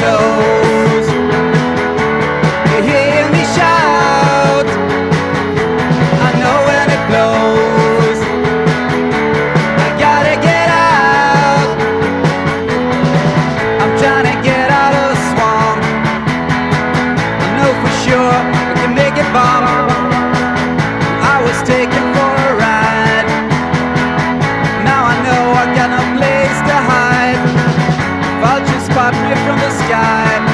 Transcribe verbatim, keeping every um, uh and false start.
blows. You hear me shout, I know when it blows. I gotta get out, I'm trying to get out of the swamp. I know for sure I can make it bomb. I was taken for a ride, now I know I got no place to hide. Vultures spot me from the sky.